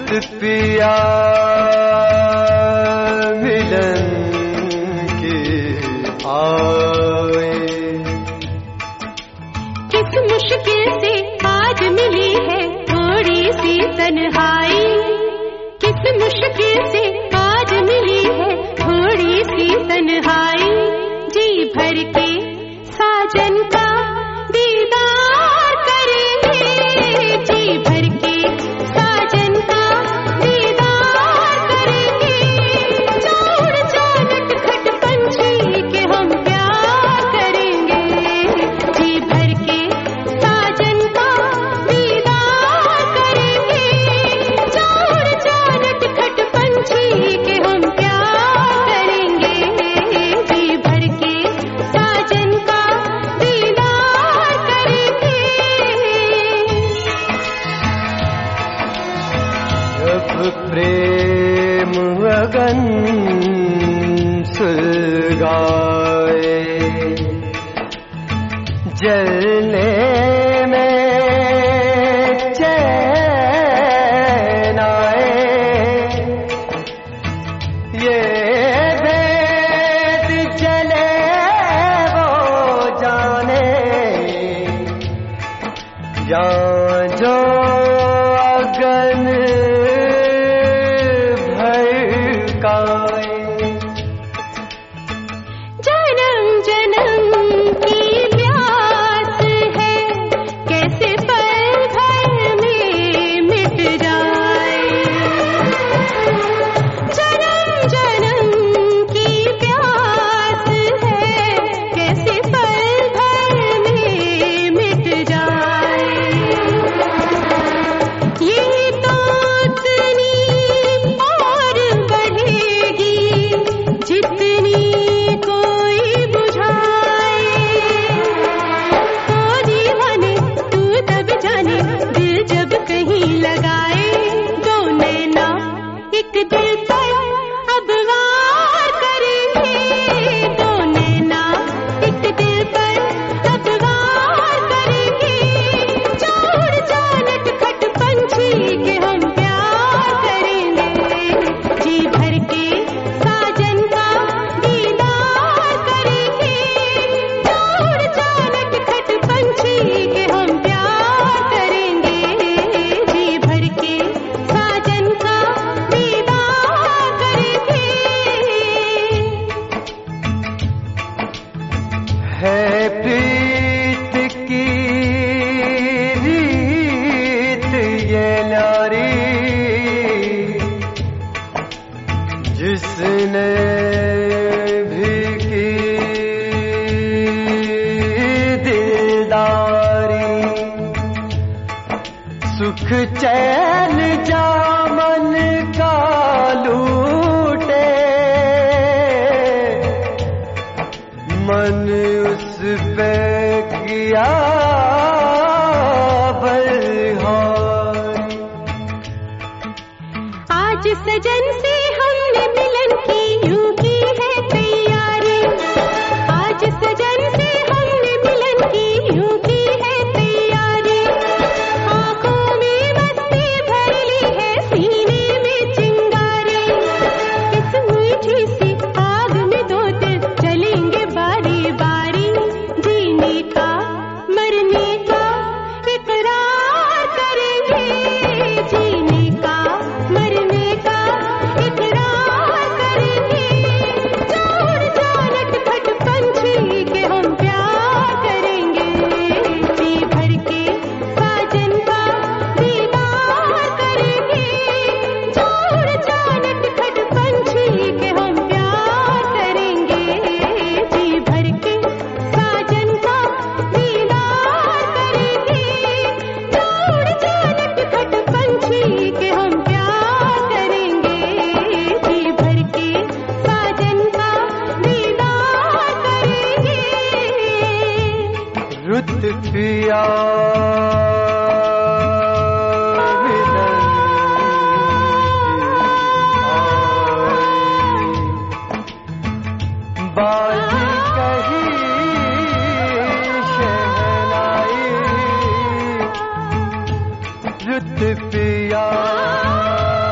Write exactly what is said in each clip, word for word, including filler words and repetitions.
रुत पिया मिलन के आए। किस मुश्किल से आज मिली है थोड़ी सी तन्हाई, किस मुश्किल से आज मिली है थोड़ी सी तन्हाई। जी भर के साजन का दीदार करेंगे, जी भर के साजन का दीदार करेंगे। चौड़ चालट खट पंछी के हम प्यार करेंगे, जी भर के साजन का दीदार करेंगे। चौड़ चालट खट पंछी के हम प्यार करेंगे, जी भर के साजन का दीदार करेंगे। जब प्रेम अगन सुलगाए, जलने में चैन आए। ये भेद चले वो जाने, यहाँ जो अगन भड़काए। जन्म जन्म की प्यास है, कैसे पल भर में मिट जाए। जन्म जन्म की प्यास है, कैसे पल भर में मिट जाए। ये तो उतनी और बढ़ेगी जितनी कोई बुझाए। ओ दीवाने तू तब जाने, दिल जब कहीं लगाए। दो नैना एक दिल पर अब वार करेंगे, दो नैना एक दिल पर अब वार करेंगे। चौड़ चालट खट पंछी के हम प्यार करेंगे, जी भर के साजन का दीदार करेंगे। चौड़ चालट खट पंछी के हम प्यार करेंगे, जी भर के साजन का दीदार करेंगे। है प्रीत की रीत ये नारी, जिसने भी की दिलदारी। सुख चैन जामन का लूटे, मन उस पे किया बलहारी। आज सजन से हमने मिलन की यूं की है तैयारी। आज सजन से हमने मिलन की यूं की है तैयारी। आंखों में मस्ती भर ली है, सीने में चिंगारी। इस मीठी सी आग में दो दिल चलेंगे बारी बारी। जीने का मरने का इकरार करेंगे, जीने का मरने का इकरार करेंगे। चौड़ चालट खट पंछी के हम प्यार करेंगे, जी भर के साजन का दीदार करेंगे। चौड़ चालट खट पंछी के हम प्यार करेंगे, जी भर के साजन का दीदार करेंगे। चौड़ चालट खट पंछी के हम प्यार करेंगे, जी भर के साजन का दीदार करेंगे। रुत पिया मिलन की आए। बाजी कही शहनाई, रुत पिया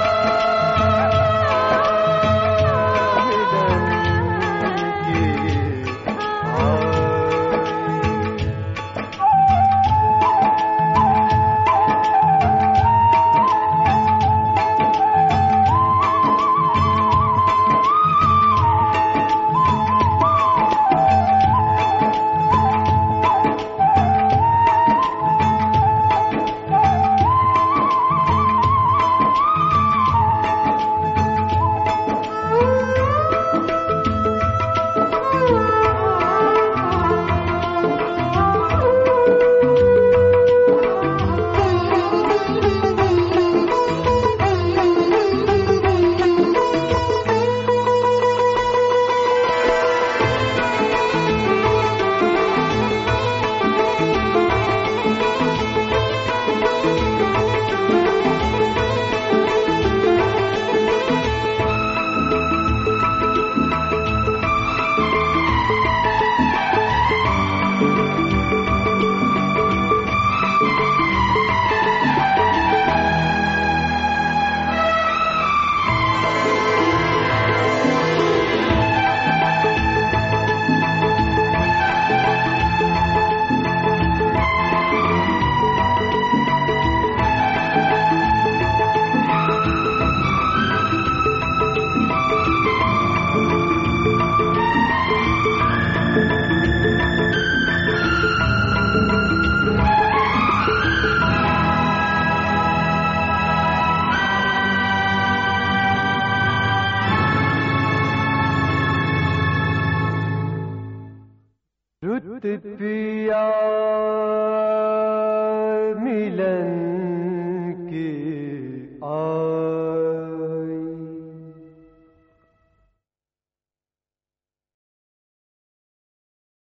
पिया